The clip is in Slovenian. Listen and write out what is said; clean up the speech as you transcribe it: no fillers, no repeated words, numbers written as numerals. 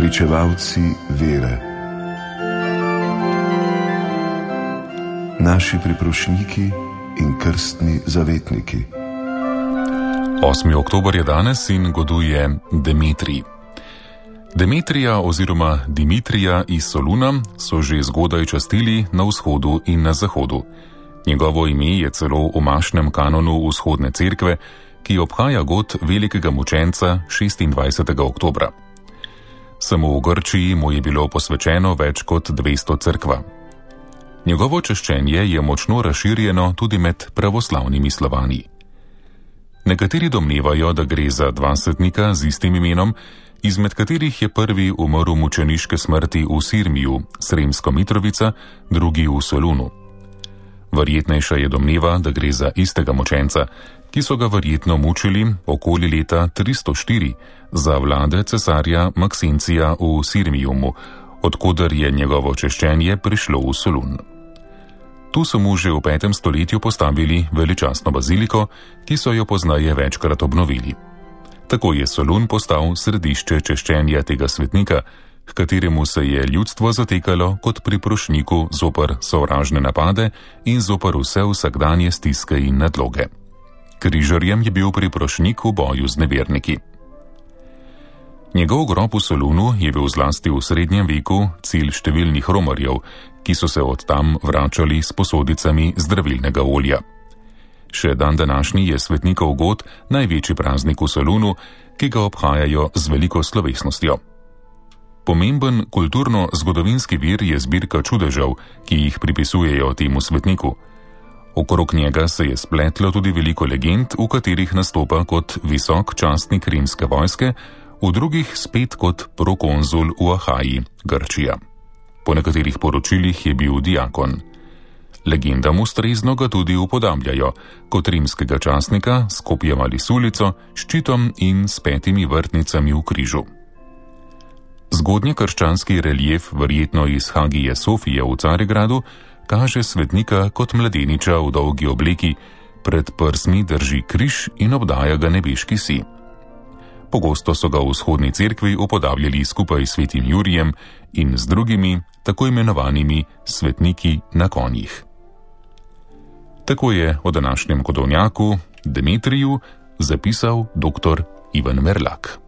pričevalci vere, naši priprošniki in krstni zavetniki. 8. oktober je danes in goduje Demetrij. Demetrija oziroma Dimitrija iz Soluna so že zgodaj častili na vzhodu in na zahodu. Njegovo ime je celo v mašnem kanonu vzhodne cerkve, ki obhaja god velikega mučenca 26. oktobra. Samo v Grčiji mu je bilo posvečeno več kot 200 cerkva. Njegovo čaščenje je močno razširjeno tudi med pravoslavnimi Slovani. Nekateri domnevajo, da gre za dva svetnika z istim imenom, izmed katerih je prvi umrl mučeniške smrti v Sirmiju, Sremsko Mitrovica, drugi v Solunu. Verjetnejša je domneva, da gre za istega mučenca, ki so ga verjetno mučili okoli leta 304 za vlade cesarja Maksencija v Sirmijumu, odkoder je njegovo češčenje prišlo v Solun. Tu so mu že v 5. stoletju postavili veličastno baziliko, ki so jo poznaje večkrat obnovili. Tako je Solun postal središče češčenja tega svetnika, k kateremu se je ljudstvo zatekalo kot priprošniku zoper sovražne napade in zoper vse vsakdanje stiske in nadloge. Križarjem je bil priprošnik v boju z neverniki. Njegov grob v Solunu je bil zlasti v srednjem veku cilj številnih romarjev, ki so se od tam vračali s posodicami zdravilnega olja. Še dan današnji je svetnikov god največji praznik v Solunu, ki ga obhajajo z veliko slovesnostjo. Pomemben kulturno-zgodovinski vir je zbirka čudežev, ki jih pripisujejo temu svetniku. Okrog njega se je spletlo tudi veliko legend, v katerih nastopa kot visok častnik rimske vojske, v drugih spet kot prokonzul v Ahaji, Grčija. Po nekaterih poročilih je bil diakon. Legendam ustrezno ga tudi upodabljajo kot rimskega častnika s kopjem ali sulico, ščitom in s 5 vrtnicami v križu. Zgodnjekrščanski relief, verjetno iz Hagije Sofije v Carigradu, kaže svetnika kot mladeniča v dolgi obleki, pred prsmi drži križ in obdaja ga nebeški sij. Pogosto so ga v vzhodni cerkvi upodabljali skupaj s svetim Jurijem in z drugimi, tako imenovanimi svetniki na konjih. Tako je o današnjem kodovnjaku Demetriju zapisal dr. Ivan Merlak.